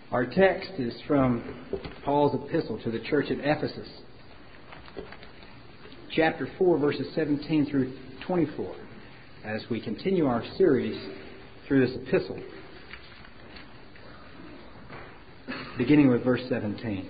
Our text is from Paul's epistle to the church at Ephesus, chapter 4, verses 17 through 24, as we continue our series through this epistle, beginning with verse 17.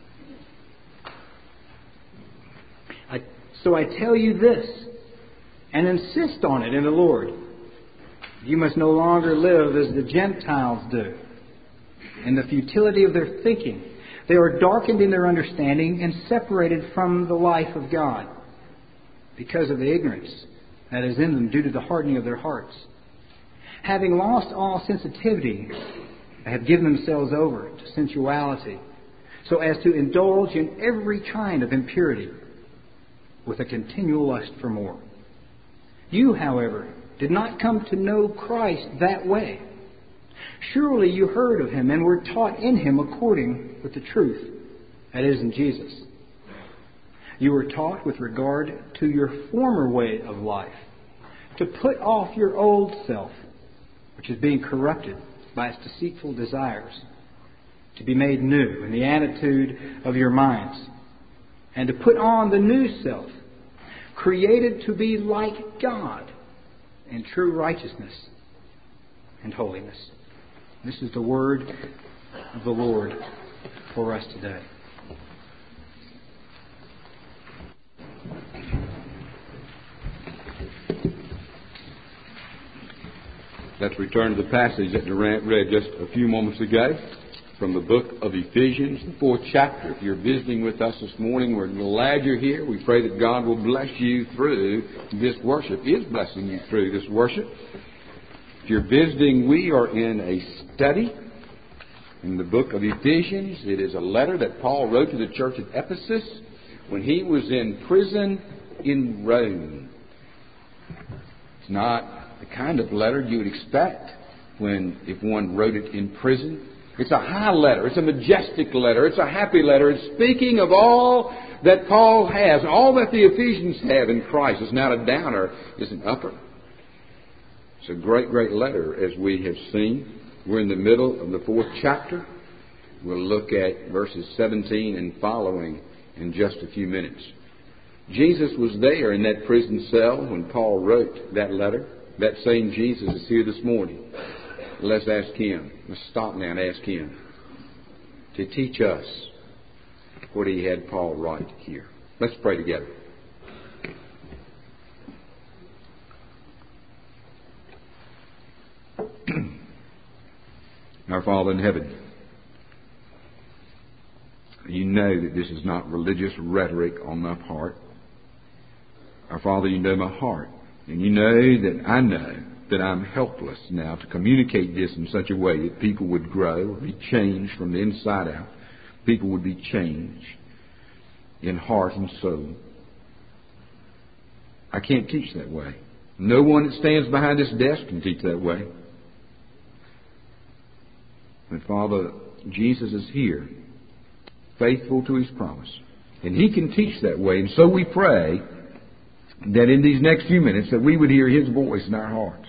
So I tell you this, and insist on it in the Lord. You must no longer live as the Gentiles do, in the futility of their thinking. They are darkened in their understanding and separated from the life of God because of the ignorance that is in them due to the hardening of their hearts. Having lost all sensitivity, they have given themselves over to sensuality, so as to indulge in every kind of impurity with a continual lust for more. You, however, did not come to know Christ that way. Surely you heard of Him and were taught in Him according with the truth that is in Jesus. You were taught with regard to your former way of life, to put off your old self, which is being corrupted by its deceitful desires, to be made new in the attitude of your minds, and to put on the new self, created to be like God in true righteousness and holiness. This is the word of the Lord for us today. Let's return to the passage that Durant read just a few moments ago from the book of Ephesians, the 4th chapter. If you're visiting with us this morning, we're glad you're here. We pray that God will bless you through this worship. He is blessing you through this worship. If you're visiting, we are in a study in the book of Ephesians. It is a letter that Paul wrote to the church at Ephesus when he was in prison in Rome. It's not the kind of letter you would expect if one wrote it in prison. It's a high letter. It's a majestic letter. It's a happy letter. It's speaking of all that Paul has, all that the Ephesians have in Christ. It's not a downer. It's an upper. It's a great, great letter, as we have seen. We're in the middle of the 4th chapter. We'll look at verses 17 and following in just a few minutes. Jesus was there in that prison cell when Paul wrote that letter. That same Jesus is here this morning. Let's ask Him. Let's stop now and ask Him to teach us what He had Paul write here. Let's pray together. Our Father in heaven, You know that this is not religious rhetoric on my part. Our Father, You know my heart. And You know that I know that I'm helpless now to communicate this in such a way that people would grow, be changed from the inside out. People would be changed in heart and soul. I can't teach that way. No one that stands behind this desk can teach that way. But Father, Jesus is here, faithful to His promise. And He can teach that way. And so we pray that in these next few minutes that we would hear His voice in our hearts.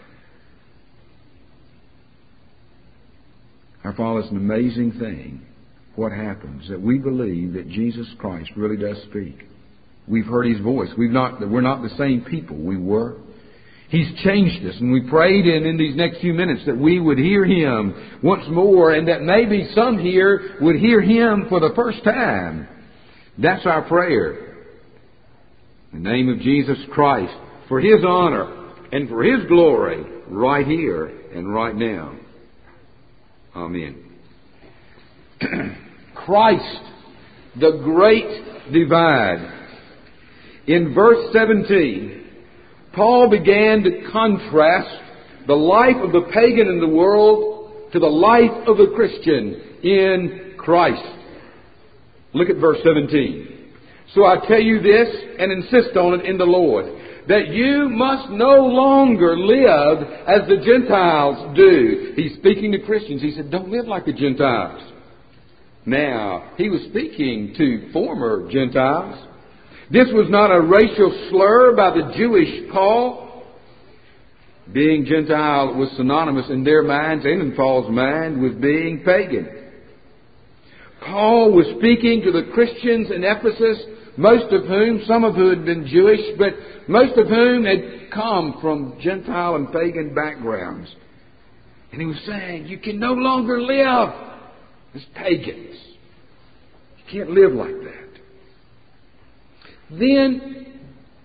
Our Father, it's an amazing thing what happens that we believe that Jesus Christ really does speak. We've heard His voice. We're not the same people we were. He's changed us, and we prayed in these next few minutes that we would hear Him once more, and that maybe some here would hear Him for the first time. That's our prayer. In the name of Jesus Christ, for His honor and for His glory, right here and right now. Amen. Christ, the great divide. In verse 17, Paul began to contrast the life of the pagan in the world to the life of the Christian in Christ. Look at verse 17. So I tell you this and insist on it in the Lord, that you must no longer live as the Gentiles do. He's speaking to Christians. He said, don't live like the Gentiles. Now, he was speaking to former Gentiles. This was not a racial slur by the Jewish Paul. Being Gentile was synonymous in their minds and in Paul's mind with being pagan. Paul was speaking to the Christians in Ephesus, some of whom had been Jewish, but most of whom had come from Gentile and pagan backgrounds. And he was saying, you can no longer live as pagans. You can't live like that. Then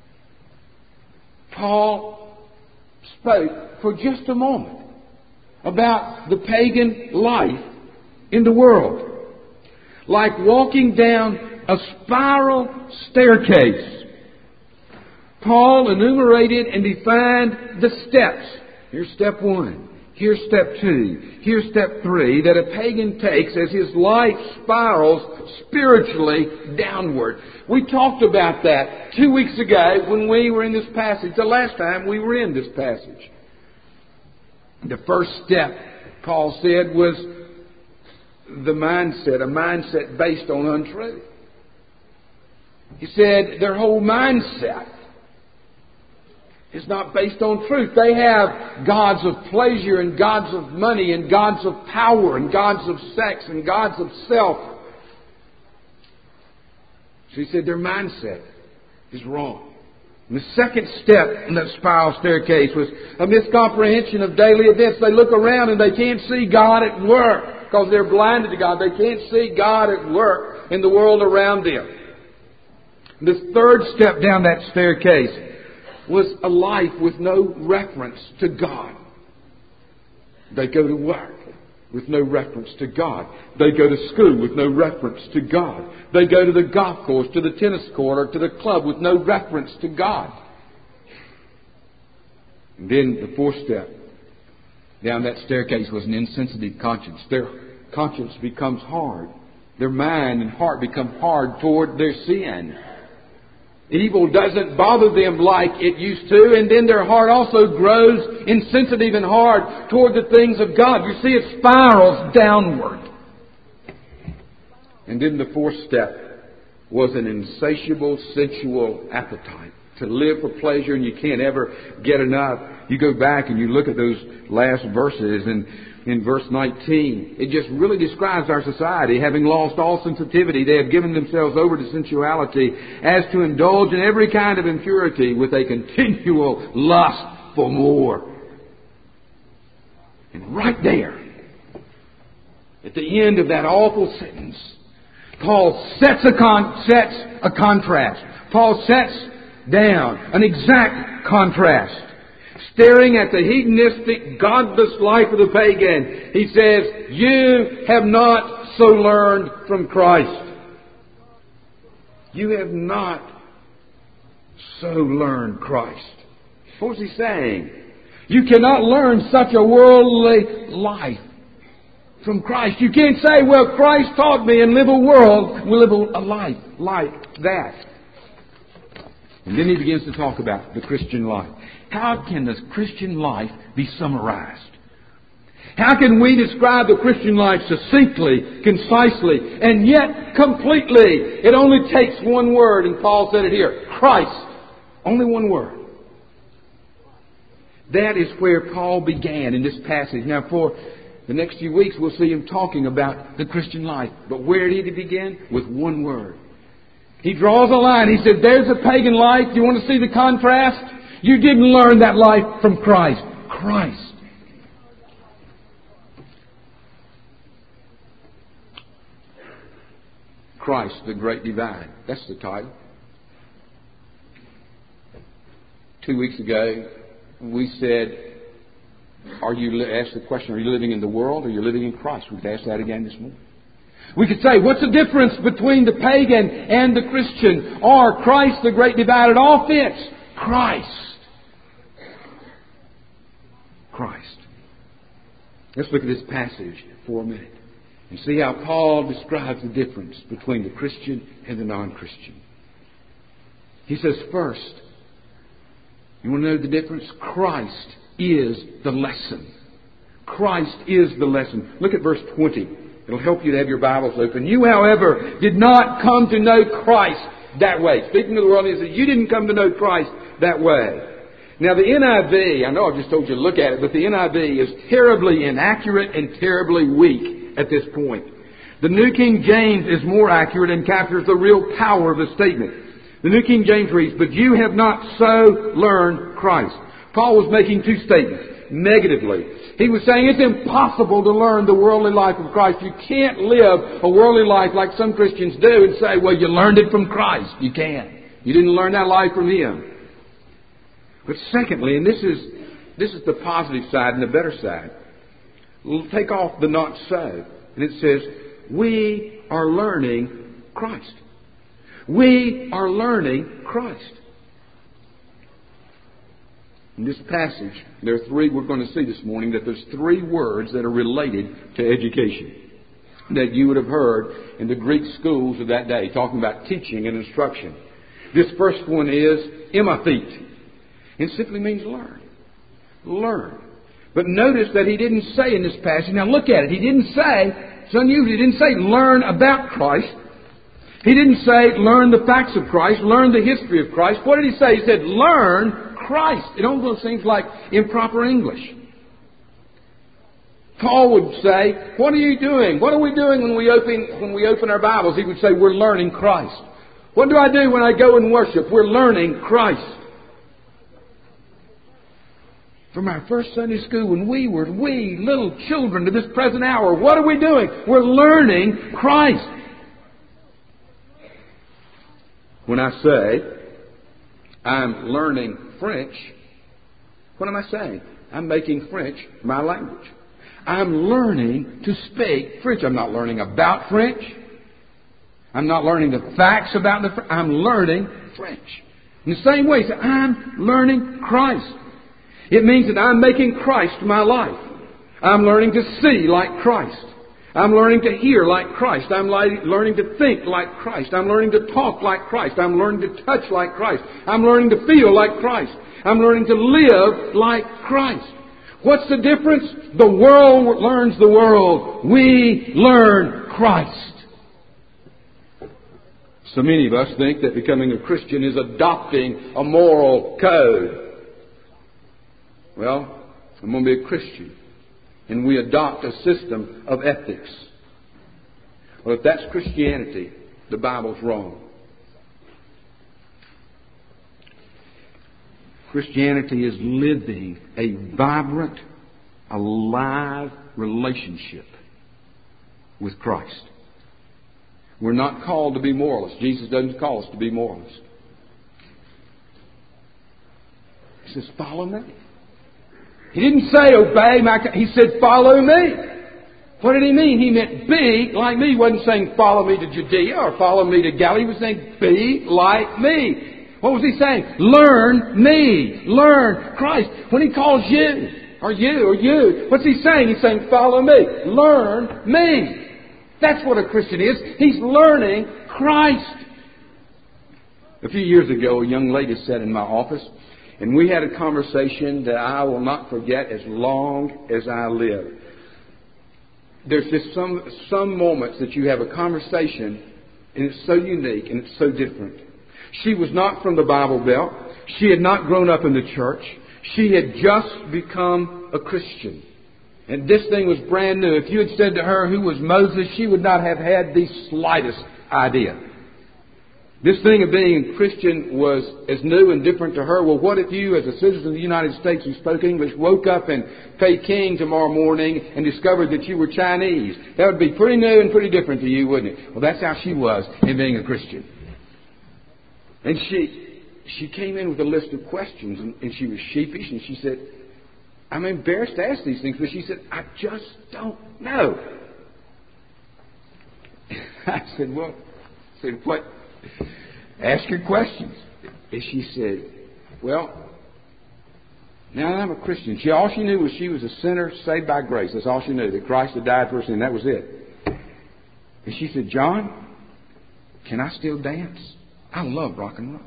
Paul spoke for just a moment about the pagan life in the world. Like walking down a spiral staircase. Paul enumerated and defined the steps. Here's step 1. Here's step 2. Here's step 3 that a pagan takes as his life spirals spiritually downward. We talked about that 2 weeks ago when we were in this passage, the last time we were in this passage. The first step, Paul said, was the mindset, a mindset based on untruth. He said their whole mindset is not based on truth. They have gods of pleasure and gods of money and gods of power and gods of sex and gods of self. So he said their mindset is wrong. And the second step in that spiral staircase was a miscomprehension of daily events. They look around and they can't see God at work because they're blinded to God. They can't see God at work in the world around them. This third step down that staircase was a life with no reference to God. They go to work with no reference to God. They go to school with no reference to God. They go to the golf course, to the tennis court, or to the club with no reference to God. And then the fourth step down that staircase was an insensitive conscience. Their conscience becomes hard. Their mind and heart become hard toward their sin. Evil doesn't bother them like it used to, and then their heart also grows insensitive and hard toward the things of God. You see, it spirals downward. And then the fourth step was an insatiable sensual appetite. To live for pleasure and you can't ever get enough. You go back and you look at those last verses, and in verse 19, it just really describes our society. Having lost all sensitivity, they have given themselves over to sensuality as to indulge in every kind of impurity with a continual lust for more. And right there, at the end of that awful sentence, Paul sets a contrast. Paul sets down an exact contrast. Staring at the hedonistic, godless life of the pagan, he says, you have not so learned from Christ. You have not so learned Christ. What's he saying? You cannot learn such a worldly life from Christ. You can't say, well, Christ taught me, and live a life like that. And then he begins to talk about the Christian life. How can the Christian life be summarized? How can we describe the Christian life succinctly, concisely, and yet completely? It only takes one word, and Paul said it here. Christ. Only one word. That is where Paul began in this passage. Now, for the next few weeks, we'll see him talking about the Christian life. But where did he begin? With one word. He draws a line. He said, there's a pagan life. Do you want to see the contrast? You didn't learn that life from Christ. Christ. Christ, the Great Divide. That's the title. 2 weeks ago, we said, asked the question, are you living in the world or are you living in Christ? We could ask that again this morning. We could say, what's the difference between the pagan and the Christian? Or Christ, the Great Divide? It all fits. Christ. Christ. Let's look at this passage for a minute and see how Paul describes the difference between the Christian and the non-Christian. He says, first, you want to know the difference? Christ is the lesson. Christ is the lesson. Look at verse 20. It'll help you to have your Bibles open. You, however, did not come to know Christ that way. Speaking to the world, he says, you didn't come to know Christ that way. Now, the NIV, I know I've just told you to look at it, but the NIV is terribly inaccurate and terribly weak at this point. The New King James is more accurate and captures the real power of the statement. The New King James reads, "But you have not so learned Christ." Paul was making two statements, negatively. He was saying it's impossible to learn the worldly life of Christ. You can't live a worldly life like some Christians do and say, well, you learned it from Christ. You can't. You didn't learn that life from Him. But secondly, and this is the positive side and the better side, we'll take off the "not so," and it says, we are learning Christ. We are learning Christ. In this passage, there are three we're going to see this morning, that there's three words that are related to education that you would have heard in the Greek schools of that day, talking about teaching and instruction. This first one is emathet. It simply means learn. Learn. But notice that he didn't say in this passage, now look at it, he didn't say, it's unusual, he didn't say learn about Christ. He didn't say learn the facts of Christ, learn the history of Christ. What did he say? He said learn Christ. It almost seems like improper English. Paul would say, what are you doing? What are we doing when we open our Bibles? He would say, we're learning Christ. What do I do when I go and worship? We're learning Christ. From our first Sunday school, when we were little children to this present hour, what are we doing? We're learning Christ. When I say I'm learning French, what am I saying? I'm making French my language. I'm learning to speak French. I'm not learning about French. I'm not learning the facts about the French. I'm learning French. In the same way, I'm learning Christ. It means that I'm making Christ my life. I'm learning to see like Christ. I'm learning to hear like Christ. I'm learning to think like Christ. I'm learning to talk like Christ. I'm learning to touch like Christ. I'm learning to feel like Christ. I'm learning to live like Christ. What's the difference? The world learns the world. We learn Christ. So many of us think that becoming a Christian is adopting a moral code. Well, I'm going to be a Christian, and we adopt a system of ethics. Well, if that's Christianity, the Bible's wrong. Christianity is living a vibrant, alive relationship with Christ. We're not called to be moralists. Jesus doesn't call us to be moralists. He says, follow me. He didn't say obey my... He said follow me. What did he mean? He meant be like me. He wasn't saying follow me to Judea or follow me to Galilee. He was saying be like me. What was he saying? Learn me. Learn Christ. When he calls you, or you, what's he saying? He's saying follow me. Learn me. That's what a Christian is. He's learning Christ. A few years ago, a young lady sat in my office, and we had a conversation that I will not forget as long as I live. There's just some moments that you have a conversation, and it's so unique and it's so different. She was not from the Bible Belt. She had not grown up in the church. She had just become a Christian. And this thing was brand new. If you had said to her, who was Moses, she would not have had the slightest idea. This thing of being a Christian was as new and different to her. Well, what if you, as a citizen of the United States who spoke English, woke up in Peking tomorrow morning and discovered that you were Chinese? That would be pretty new and pretty different to you, wouldn't it? Well, that's how she was in being a Christian. And she came in with a list of questions, and she was sheepish, and she said, I'm embarrassed to ask these things, but she said, I just don't know. I said, what? Ask your questions. And she said, well, now I'm a Christian. All she knew was she was a sinner saved by grace. That's all she knew, that Christ had died for her sin. That was it. And she said, John, can I still dance? I love rock and roll.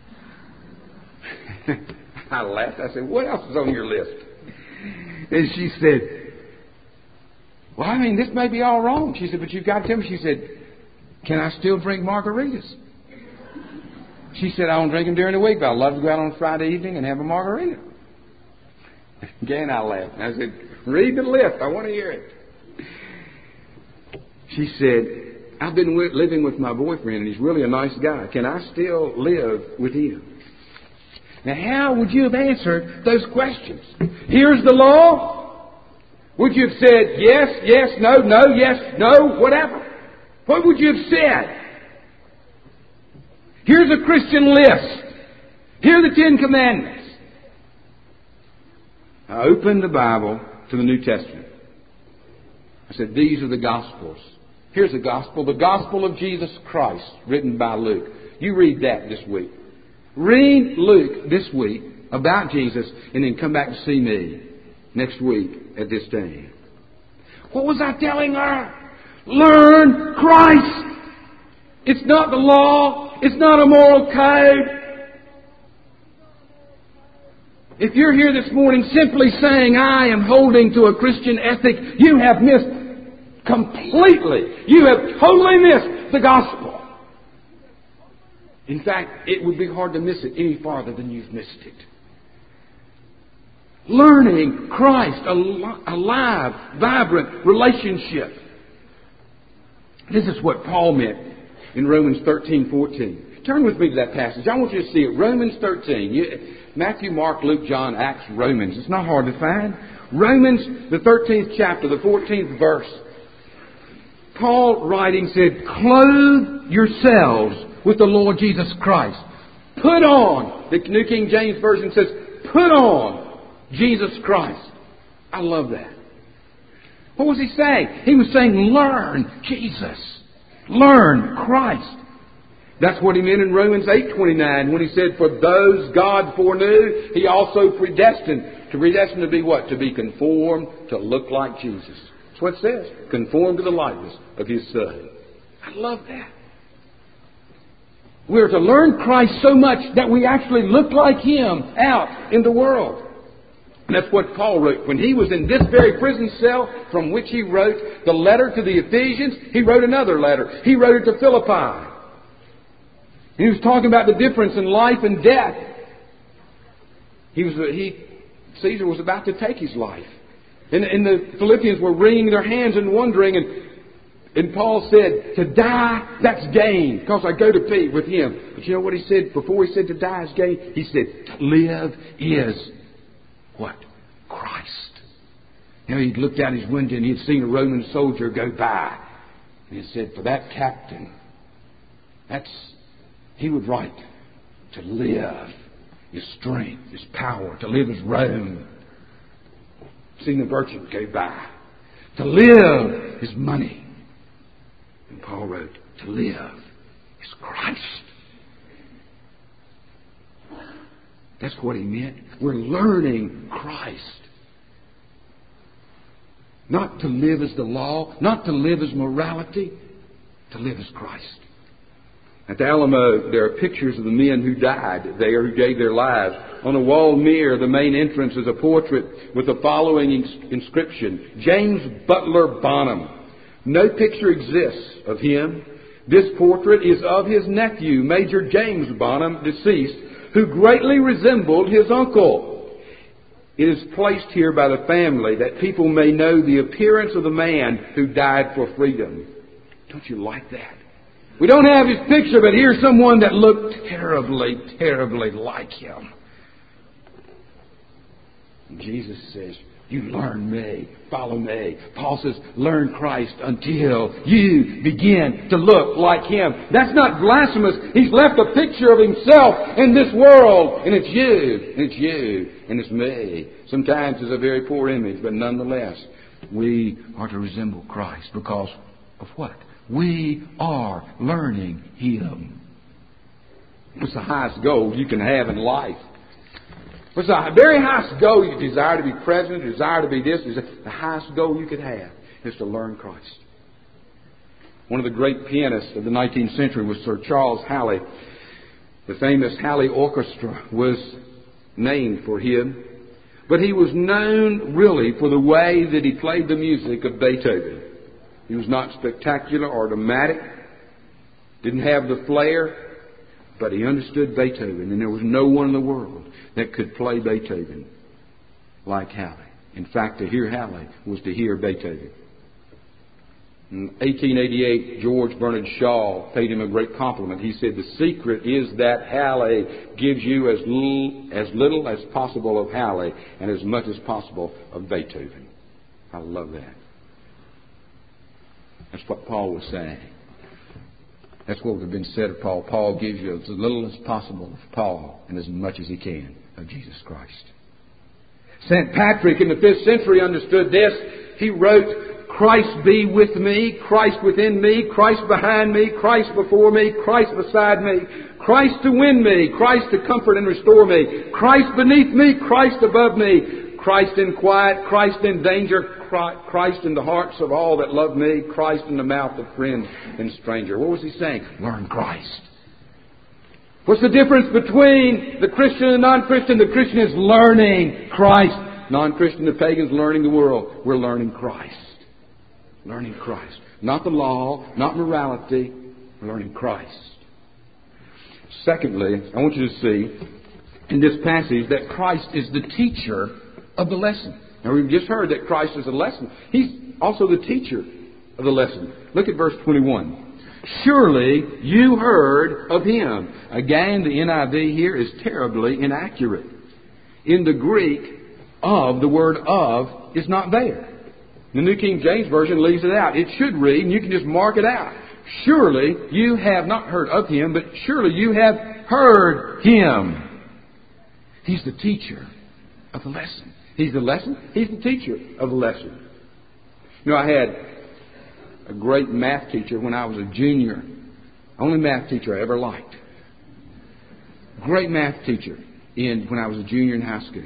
I laughed. I said, what else is on your list? And she said, well, I mean, this may be all wrong. She said, but you've got to tell me. She said, can I still drink margaritas? She said, I don't drink them during the week, but I'd love to go out on a Friday evening and have a margarita. Again, I laughed. And I said, read the list. I want to hear it. She said, I've been living with my boyfriend, and he's really a nice guy. Can I still live with him? Now, how would you have answered those questions? Here's the law. Would you have said yes, yes, no, no, yes, no, whatever? What would you have said? Here's a Christian list. Here are the 10 Commandments. I opened the Bible to the New Testament. I said, these are the Gospels. Here's the Gospel of Jesus Christ, written by Luke. You read that this week. Read Luke this week about Jesus, and then come back to see me next week at this time. What was I telling her? Learn Christ. It's not the law. It's not a moral code. If you're here this morning simply saying, I am holding to a Christian ethic, you have missed completely. You have totally missed the gospel. In fact, it would be hard to miss it any farther than you've missed it. Learning Christ, a live, vibrant relationship. This is what Paul meant in Romans 13:14. Turn with me to that passage. I want you to see it. Romans 13. Matthew, Mark, Luke, John, Acts, Romans. It's not hard to find. Romans, the 13th chapter, the 14th verse. Paul writing said, clothe yourselves with the Lord Jesus Christ. Put on. The New King James Version says, put on Jesus Christ. I love that. What was he saying? He was saying, learn Jesus. Learn Christ. That's what he meant in Romans 8:29 when he said, for those God foreknew, he also predestined. To predestined to be what? To be conformed, to look like Jesus. That's what it says. Conformed to the likeness of His Son. I love that. We're to learn Christ so much that we actually look like Him out in the world. And that's what Paul wrote. When he was in this very prison cell from which he wrote the letter to the Ephesians, he wrote another letter. He wrote it to Philippi. He was talking about the difference in life and death. Caesar was about to take his life. And the Philippians were wringing their hands and wondering. And Paul said, to die, that's gain, because I go to be with Him. But you know what he said before he said to die is gain? He said, to live is what? Christ. You know, he'd looked out his window and he'd seen a Roman soldier go by. And he said, for that captain, he would write, to live is strength, is power. To live is Rome. Seen the merchant go by. To live is money. And Paul wrote, to live is Christ. That's what he meant. We're learning Christ. Not to live as the law, not to live as morality, to live as Christ. At the Alamo, there are pictures of the men who died there, who gave their lives. On a wall near the main entrance is a portrait with the following inscription, James Butler Bonham. No picture exists of him. This portrait is of his nephew, Major James Bonham, deceased, who greatly resembled his uncle. It is placed here by the family that people may know the appearance of the man who died for freedom. Don't you like that? We don't have his picture, but here's someone that looked terribly, terribly like him. And Jesus says, you learn me, follow me. Paul says, learn Christ until you begin to look like Him. That's not blasphemous. He's left a picture of Himself in this world. And it's you, and it's you, and it's me. Sometimes it's a very poor image, but nonetheless, we are to resemble Christ because of what? We are learning Him. What's the highest goal you can have in life? What's the very highest goal you desire to be president, desire to be this? The highest goal you could have is to learn Christ. One of the great pianists of the 19th century was Sir Charles Halley. The famous Halley Orchestra was named for him. But he was known really for the way that he played the music of Beethoven. He was not spectacular or dramatic, didn't have the flair, but he understood Beethoven, and there was no one in the world that could play Beethoven like Halley. In fact, to hear Halley was to hear Beethoven. In 1888, George Bernard Shaw paid him a great compliment. He said, "The secret is that Halle gives you as little as possible of Halle and as much as possible of Beethoven." I love that. That's what Paul was saying. That's what would have been said of Paul. Paul gives you as little as possible of Paul and as much as he can of Jesus Christ. St. Patrick in the 5th century understood this. He wrote, "Christ be with me, Christ within me, Christ behind me, Christ before me, Christ beside me, Christ to win me, Christ to comfort and restore me, Christ beneath me, Christ above me, Christ in quiet, Christ in danger, Christ in the hearts of all that love me, Christ in the mouth of friend and stranger." What was he saying? Learn Christ. What's the difference between the Christian and the non-Christian? The Christian is learning Christ. Non-Christian, the pagans, learning the world. We're learning Christ. Learning Christ. Not the law, not morality. We're learning Christ. Secondly, I want you to see in this passage that Christ is the teacher of the lesson. Now, we've just heard that Christ is the lesson. He's also the teacher of the lesson. Look at verse 21. "Surely you heard of Him." Again, the NIV here is terribly inaccurate. In the Greek, the word "of" is not there. The New King James Version leaves it out. It should read, and you can just mark it out, "Surely you have not heard of Him, but surely you have heard Him." He's the teacher of the lesson. He's the lesson. He's the teacher of the lesson. You know, I had a great math teacher when I was a junior. Only math teacher I ever liked. Great math teacher when I was a junior in high school.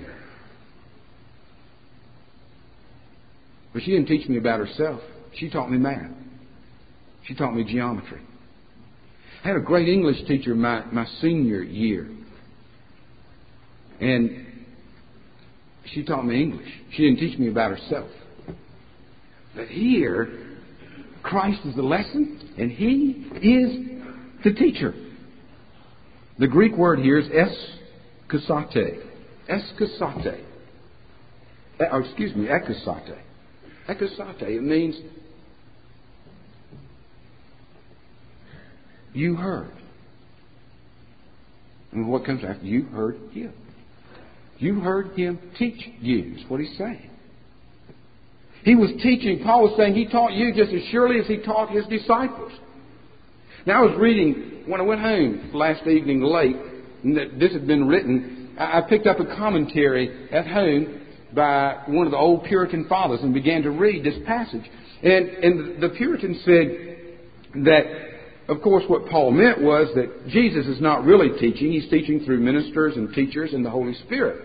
But she didn't teach me about herself. She taught me math. She taught me geometry. I had a great English teacher my senior year. And she taught me English. She didn't teach me about herself. But here, Christ is the lesson, and He is the teacher. The Greek word here is eskasate. Eskasate. Ekasate. Ekasate. It means you heard. And what comes after? You heard Him. You heard Him teach you. That's what He's saying. He was teaching. Paul was saying He taught you just as surely as He taught His disciples. Now, I was reading, when I went home last evening late, and that this had been written, I picked up a commentary at home by one of the old Puritan fathers and began to read this passage. And the Puritan said that, of course, what Paul meant was that Jesus is not really teaching. He's teaching through ministers and teachers and the Holy Spirit.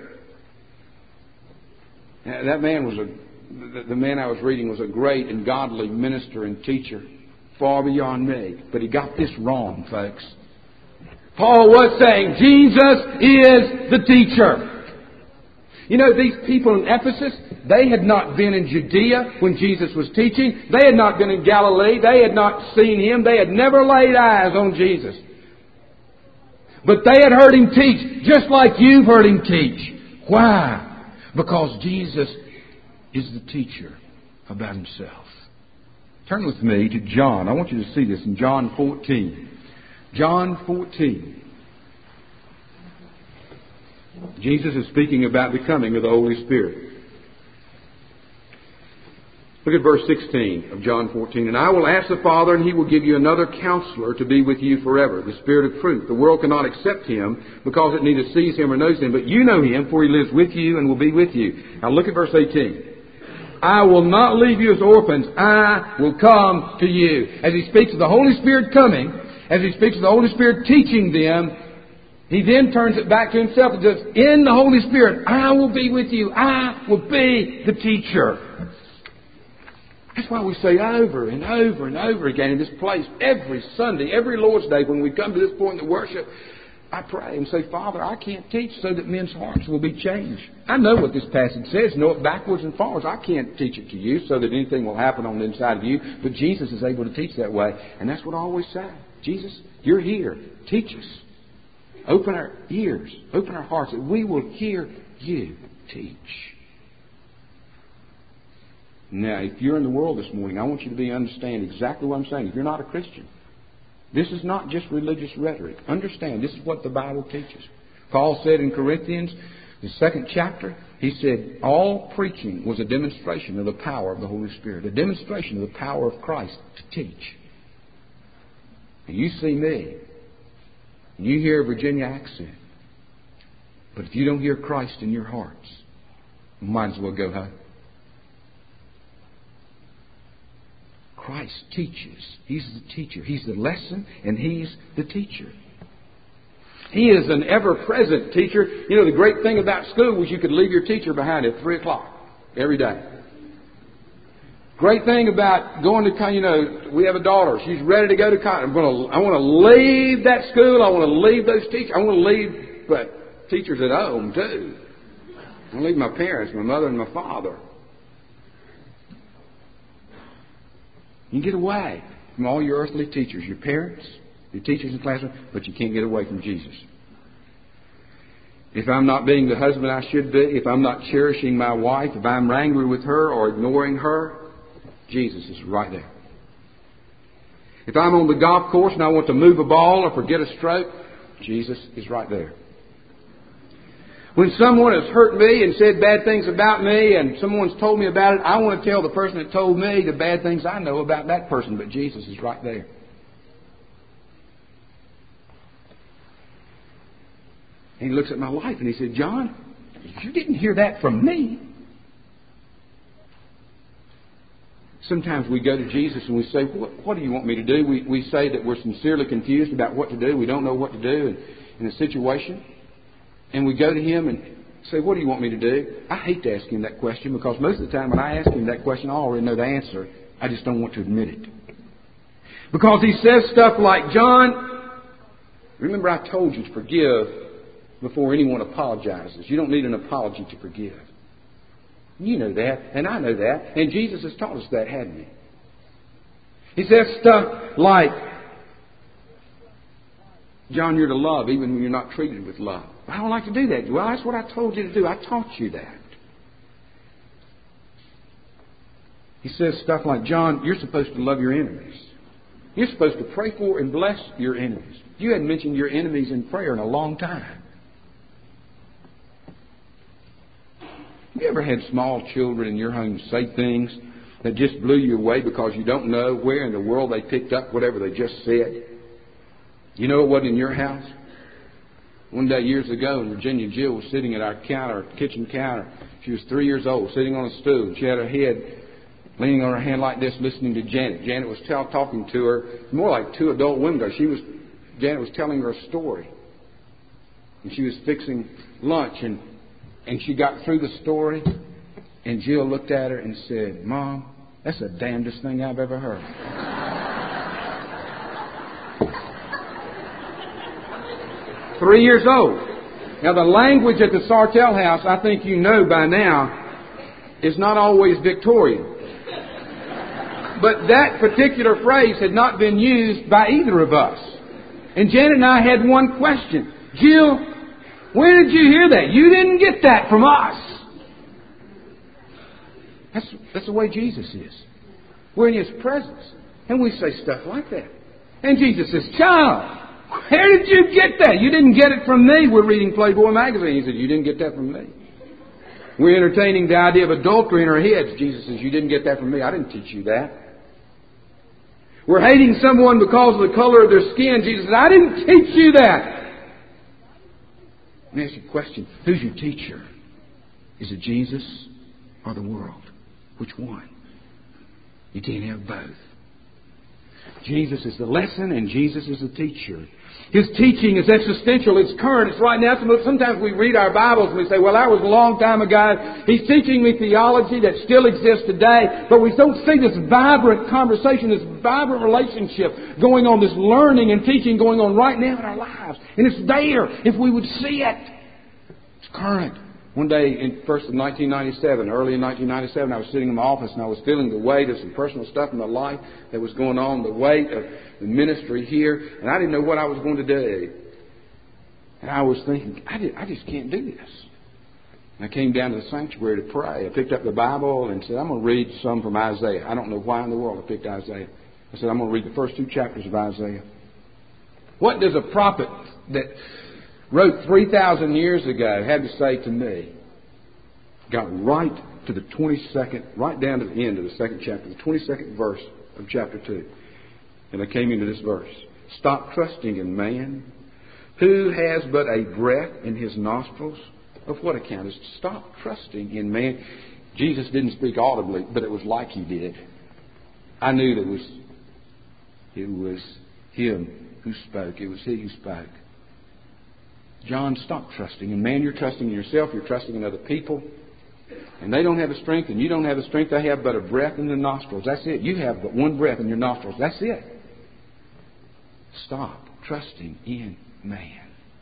That man was the man I was reading was a great and godly minister and teacher, far beyond me. But he got this wrong, folks. Paul was saying Jesus is the teacher. You know, these people in Ephesus, they had not been in Judea when Jesus was teaching. They had not been in Galilee. They had not seen Him. They had never laid eyes on Jesus. But they had heard Him teach, just like you've heard Him teach. Why? Because Jesus is the teacher about Himself. Turn with me to John. I want you to see this in John 14. John 14. Jesus is speaking about the coming of the Holy Spirit. Look at verse 16 of John 14. "And I will ask the Father, and He will give you another counselor to be with you forever, the Spirit of truth. The world cannot accept Him because it neither sees Him or knows Him. But you know Him, for He lives with you and will be with you." Now look at verse 18. "I will not leave you as orphans. I will come to you." As He speaks of the Holy Spirit coming, as He speaks of the Holy Spirit teaching them, He then turns it back to Himself and says, in the Holy Spirit, I will be with you. I will be the teacher. That's why we say over and over and over again in this place, every Sunday, every Lord's Day, when we come to this point in the worship, I pray and say, Father, I can't teach so that men's hearts will be changed. I know what this passage says, know it backwards and forwards. I can't teach it to you so that anything will happen on the inside of you, but Jesus is able to teach that way. And that's what I always say. Jesus, you're here. Teach us. Open our ears, open our hearts, that we will hear you teach. Now, if you're in the world this morning, I want you to understand exactly what I'm saying. If you're not a Christian, this is not just religious rhetoric. Understand, this is what the Bible teaches. Paul said in Corinthians, the 2nd chapter, he said, all preaching was a demonstration of the power of the Holy Spirit, a demonstration of the power of Christ to teach. And you see me, and you hear a Virginia accent, but if you don't hear Christ in your hearts, you might as well go home. Christ teaches. He's the teacher. He's the lesson, and He's the teacher. He is an ever-present teacher. You know, the great thing about school was you could leave your teacher behind at 3 o'clock every day. Great thing about going to, we have a daughter. She's ready to go to college. I want to leave that school. I want to leave those teachers. I want to leave, but teachers at home too. I want to leave my parents, my mother and my father. You get away from all your earthly teachers, your parents, your teachers in the classroom, but you can't get away from Jesus. If I'm not being the husband I should be, if I'm not cherishing my wife, if I'm angry with her or ignoring her, Jesus is right there. If I'm on the golf course and I want to move a ball or forget a stroke, Jesus is right there. When someone has hurt me and said bad things about me and someone's told me about it, I want to tell the person that told me the bad things I know about that person, but Jesus is right there. And He looks at my life and He said, John, you didn't hear that from me. Sometimes we go to Jesus and we say, what do you want me to do? We say that we're sincerely confused about what to do. We don't know what to do in a situation. And we go to Him and say, what do you want me to do? I hate to ask Him that question because most of the time when I ask Him that question, I already know the answer. I just don't want to admit it. Because He says stuff like, John, remember I told you to forgive before anyone apologizes. You don't need an apology to forgive. You know that, and I know that, and Jesus has taught us that, hadn't He? He says stuff like, John, you're to love even when you're not treated with love. I don't like to do that. Well, that's what I told you to do. I taught you that. He says stuff like, John, you're supposed to love your enemies. You're supposed to pray for and bless your enemies. You hadn't mentioned your enemies in prayer in a long time. Have you ever had small children in your home say things that just blew you away because you don't know where in the world they picked up whatever they just said? You know it wasn't in your house? One day years ago, Virginia Jill was sitting at our counter, kitchen counter. She was 3 years old, sitting on a stool. And she had her head leaning on her hand like this, listening to Janet. Janet was talking to her, more like two adult women. Janet was telling her a story. And she was fixing lunch, and she got through the story, and Jill looked at her and said, Mom, that's the damnedest thing I've ever heard. 3 years old. Now, the language at the Sartell house, I think you know by now, is not always Victorian. But that particular phrase had not been used by either of us. And Janet and I had one question. Jill, where did you hear that? You didn't get that from us. That's the way Jesus is. We're in His presence. And we say stuff like that. And Jesus says, Child, where did you get that? You didn't get it from me. We're reading Playboy magazine. He said, you didn't get that from me. We're entertaining the idea of adultery in our heads. Jesus says, you didn't get that from me. I didn't teach you that. We're hating someone because of the color of their skin. Jesus says, I didn't teach you that. Let me ask you a question. Who's your teacher? Is it Jesus or the world? Which one? You can't have both. Jesus is the lesson and Jesus is the teacher. His teaching is existential. It's current. It's right now. Sometimes we read our Bibles and we say, well, that was a long time ago. He's teaching me theology that still exists today. But we don't see this vibrant conversation, this vibrant relationship going on, this learning and teaching going on right now in our lives. And it's there if we would see it. It's current. One day, early in 1997, I was sitting in my office and I was feeling the weight of some personal stuff in my life that was going on, the weight of the ministry here, and I didn't know what I was going to do. And I was thinking, I just can't do this. I came down to the sanctuary to pray. I picked up the Bible and said, I'm going to read some from Isaiah. I don't know why in the world I picked Isaiah. I said, I'm going to read the first 2 chapters of Isaiah. What does a prophet that wrote 3,000 years ago have to say to me? Got right to the 22nd, right down to the end of the 2nd chapter, the 22nd verse of chapter 2. And I came into this verse. Stop trusting in man, who has but a breath in his nostrils. Of what account is stop trusting in man? Jesus didn't speak audibly, but it was like he did. I knew that it was him who spoke. It was he who spoke. John, stop trusting in man. You're trusting in yourself. You're trusting in other people. And they don't have the strength, and you don't have the strength. They have but a breath in their nostrils. That's it. You have but one breath in your nostrils. That's it. Stop trusting in man.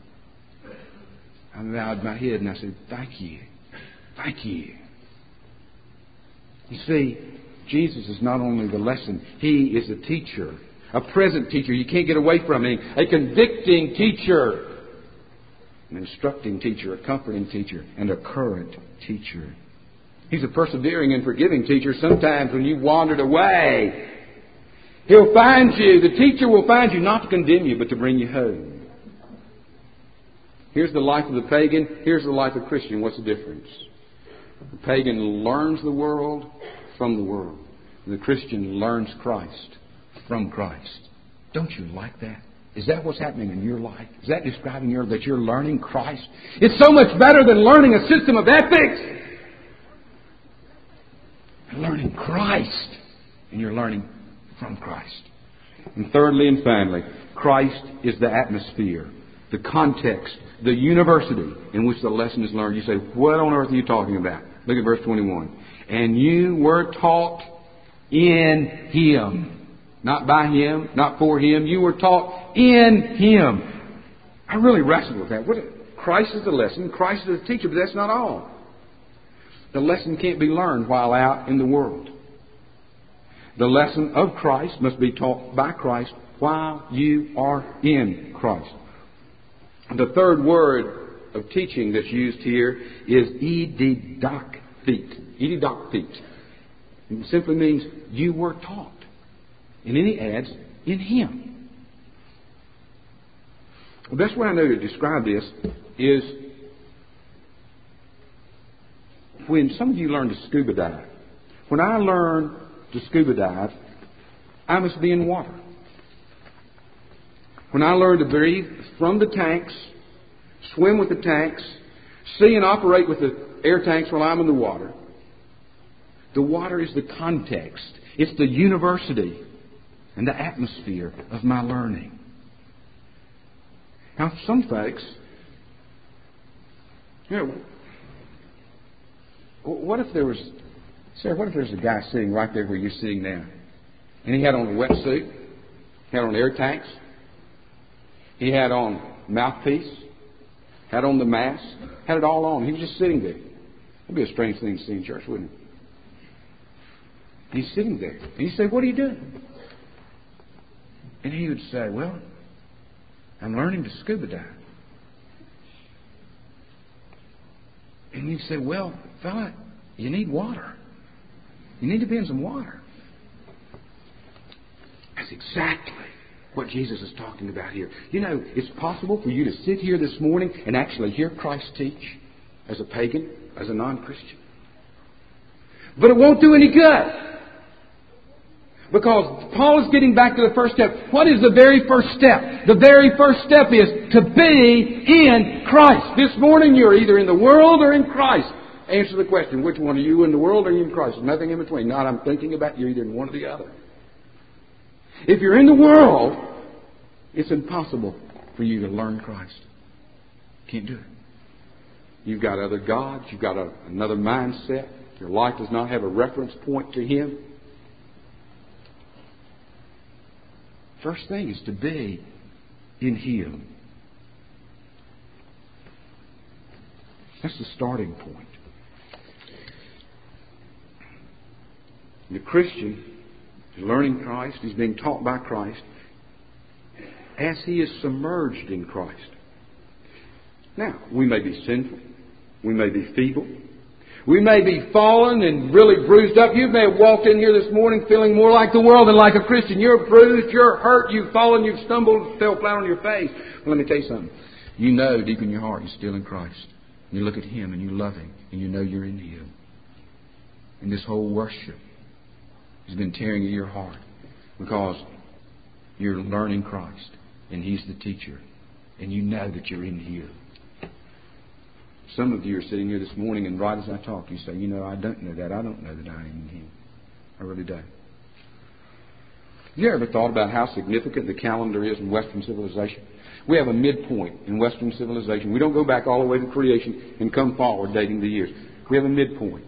I bowed my head and I said, thank you. Thank you. You see, Jesus is not only the lesson, He is a teacher. A present teacher. You can't get away from Him. A convicting teacher. An instructing teacher. A comforting teacher. And a current teacher. He's a persevering and forgiving teacher. Sometimes when you've wandered away, He'll find you. The teacher will find you not to condemn you, but to bring you home. Here's the life of the pagan. Here's the life of the Christian. What's the difference? The pagan learns the world from the world. The Christian learns Christ from Christ. Don't you like that? Is that what's happening in your life? Is that describing that you're learning Christ? It's so much better than learning a system of ethics. You're learning Christ. And you're learning from Christ. And thirdly and finally, Christ is the atmosphere, the context, the university in which the lesson is learned. You say, what on earth are you talking about? Look at verse 21. And you were taught in Him. Not by Him, not for Him. You were taught in Him. I really wrestled with that. Christ is the lesson. Christ is the teacher, but that's not all. The lesson can't be learned while out in the world. The lesson of Christ must be taught by Christ while you are in Christ. The third word of teaching that's used here is edidakthete. Edidakthete. It simply means you were taught. And then he adds, in Him. The best way I know to describe this is when some of you learn to scuba dive. When I learn to scuba dive, I must be in water. When I learn to breathe from the tanks, swim with the tanks, see and operate with the air tanks while I'm in the water is the context. It's the university and the atmosphere of my learning. Now, some folks, what if there's a guy sitting right there where you're sitting now, and he had on a wetsuit, he had on air tanks, he had on mouthpiece, had on the mask, had it all on. He was just sitting there. That'd be a strange thing to see in church, wouldn't it? He's sitting there. And you say, what are you doing? And he would say, well, I'm learning to scuba dive. And you say, well, fella, you need water. You need to be in some water. That's exactly what Jesus is talking about here. You know, it's possible for you to sit here this morning and actually hear Christ teach as a pagan, as a non-Christian. But it won't do any good. Because Paul is getting back to the first step. What is the very first step? The very first step is to be in Christ. This morning you're either in the world or in Christ. Answer the question, which one are you, in the world or are you in Christ? There's nothing in between. Not I'm thinking about you, either in one or the other. If you're in the world, it's impossible for you to learn Christ. Can't do it. You've got other gods. You've got another mindset. Your life does not have a reference point to Him. First thing is to be in Him. That's the starting point. The Christian is learning Christ. He's being taught by Christ as he is submerged in Christ. Now, we may be sinful. We may be feeble. We may be fallen and really bruised up. You may have walked in here this morning feeling more like the world than like a Christian. You're bruised, you're hurt, you've fallen, you've stumbled, fell flat on your face. Well, let me tell you something. You know deep in your heart you're still in Christ. You look at Him and you love Him and you know you're in Him. And this whole worship has been tearing at your heart because you're learning Christ and He's the teacher and you know that you're in Him. Some of you are sitting here this morning and right as I talk you say, you know, I don't know that. I don't know that I am in Him. I really don't. Have you ever thought about how significant the calendar is in Western civilization? We have a midpoint in Western civilization. We don't go back all the way to creation and come forward dating the years. We have a midpoint.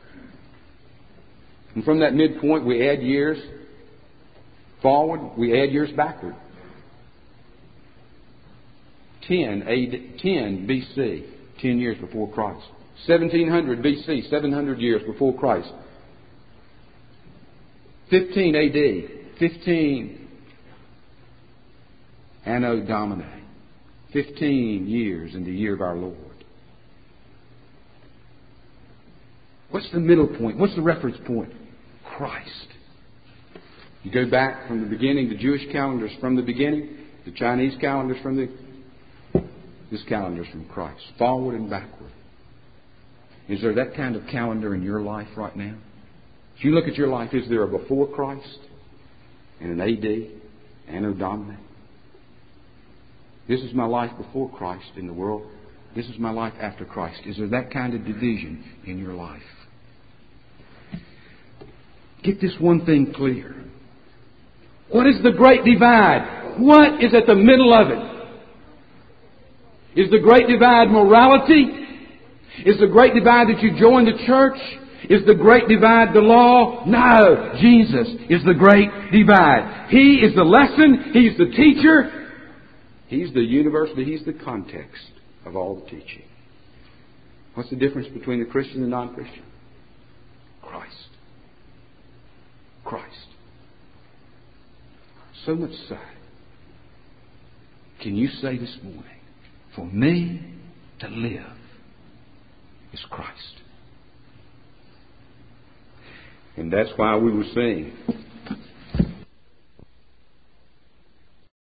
And from that midpoint we add years forward, we add years backward. 10 BC, 10 years before Christ. 1700 BC, 700 years before Christ. 15 AD, 15 Anno Domini, 15 years in the year of our Lord. What's the middle point? What's the reference point? Christ. You go back from the beginning, the Jewish calendars from the beginning, the Chinese calendars from this calendar's from Christ, forward and backward. Is there that kind of calendar in your life right now? If you look at your life, is there a before Christ and an AD, Anno Domini? This is my life before Christ in the world. This is my life after Christ. Is there that kind of division in your life? Get this one thing clear. What is the great divide? What is at the middle of it? Is the great divide morality? Is the great divide that you join the church? Is the great divide the law? No. Jesus is the great divide. He is the lesson. He's the teacher. He's the university. He's the context of all the teaching. What's the difference between the Christian and the non-Christian? Christ. Christ. So much so. Can you say this morning, for me to live is Christ? And that's why we were saying